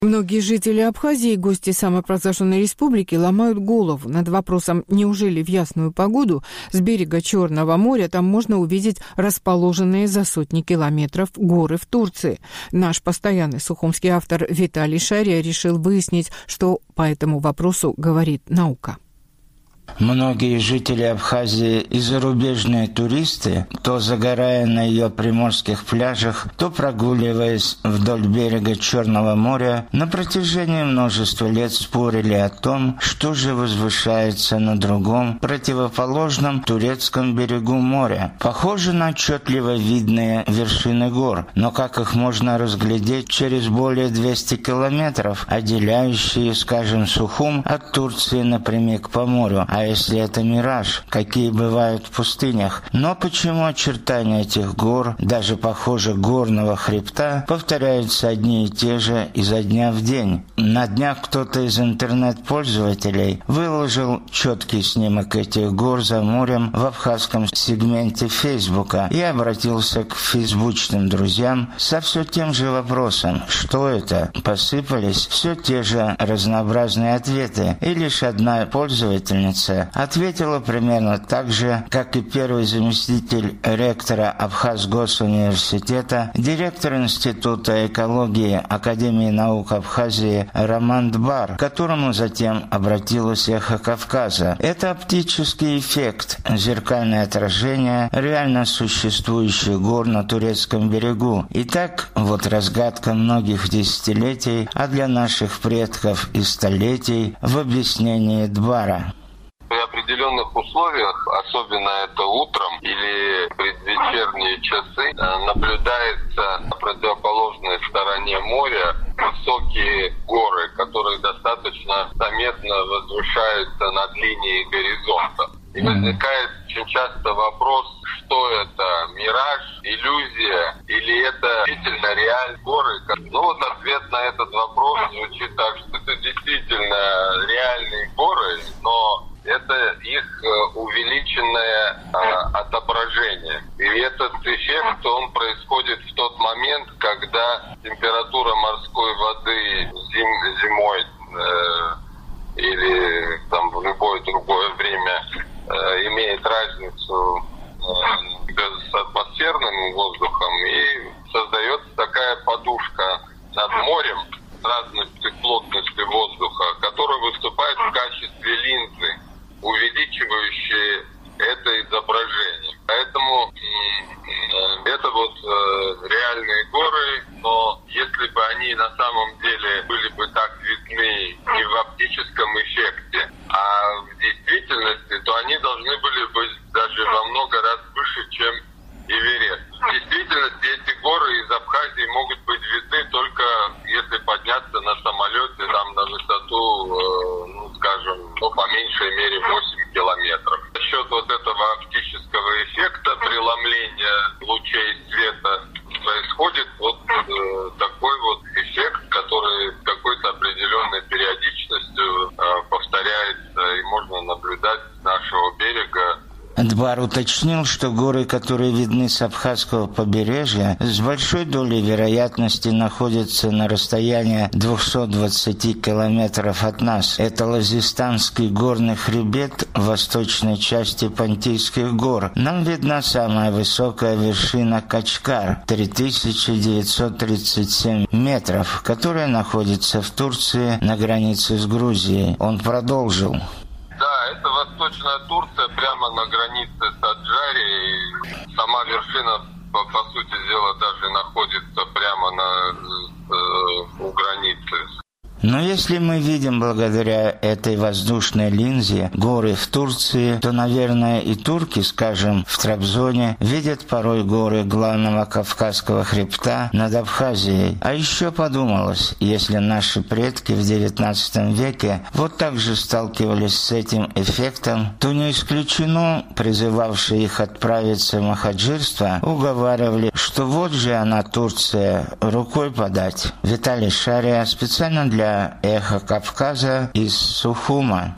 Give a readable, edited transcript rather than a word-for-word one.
Многие жители Абхазии и гости самопровозглашенной республики ломают голову над вопросом, неужели в ясную погоду с берега Черного моря там можно увидеть расположенные за сотни километров горы в Турции. Наш постоянный сухумский автор Виталий Шария решил выяснить, что по этому вопросу говорит наука. Многие жители Абхазии и зарубежные туристы, то загорая на ее приморских пляжах, то прогуливаясь вдоль берега Черного моря, на протяжении множества лет спорили о том, что же возвышается на другом, противоположном турецком берегу моря. Похоже на отчетливо видные вершины гор, но как их можно разглядеть через более 200 километров, отделяющие, скажем, Сухум от Турции напрямик по морю? А если это мираж, какие бывают в пустынях? Но почему очертания этих гор, даже похоже горного хребта, повторяются одни и те же изо дня в день? На днях кто-то из интернет-пользователей выложил четкий снимок этих гор за морем в абхазском сегменте Фейсбука и обратился к фейсбучным друзьям со все тем же вопросом: что это? Посыпались все те же разнообразные ответы, и лишь одна пользовательница ответила примерно так же, как и первый заместитель ректора Абхазгосуниверситета, директор Института экологии Академии наук Абхазии Роман Дбар, к которому затем обратилась «Эхо Кавказа». Это оптический эффект, зеркальное отражение реально существующих гор на турецком берегу. Итак, вот разгадка многих десятилетий, а для наших предков и столетий в объяснении Дбара. При определенных условиях, особенно это утром или предвечерние часы, наблюдается на противоположной стороне моря высокие горы, которые достаточно заметно возвышаются над линией горизонта. И возникает очень часто вопрос, что это, мираж, иллюзия или это действительно реальные горы. Ну вот ответ на этот вопрос звучит так, что это действительно реальные горы, но это их увеличенное отображение. И этот эффект, он происходит в тот момент, когда температура морской воды зимой или там в любое другое время имеет разницу с атмосферным воздухом, и создается такая подушка над морем с разной плотностью воздуха, которая выступает в качестве линзы, увеличивающие это изображение. Поэтому это вот реальные горы, но если бы они на самом деле были бы так видны не в оптическом эффекте, а в действительности, то они должны были быть даже во много раз выше, чем Эверест. В действительности эти горы из Абхазии могут быть видны только если подняться на самолете там на высоту, по меньшей мере 8 километров. За счет вот этого оптического эффекта преломления лучей света происходит вот такой вот эффект, который с какой-то определенной периодичностью повторяется, и можно наблюдать с нашего берега. Дбар уточнил, что горы, которые видны с абхазского побережья, с большой долей вероятности находятся на расстоянии 220 километров от нас. Это Лазистанский горный хребет в восточной части Понтийских гор. Нам видна самая высокая вершина Качкар, 3937 метров, которая находится в Турции на границе с Грузией. Он продолжил. Да, это Восточная Турция, прямо на границе с Аджарией. Сама вершина, по сути дела, даже находится прямо у границы. Но если мы видим благодаря этой воздушной линзе горы в Турции, то, наверное, и турки, скажем, в Трабзоне, видят порой горы главного Кавказского хребта над Абхазией. А еще подумалось, если наши предки в XIX веке вот так же сталкивались с этим эффектом, то не исключено, призывавшие их отправиться в махаджирство, уговаривали, что вот же она, Турция, рукой подать. Виталий Шария специально для «Эхо Кавказа» из Сухума.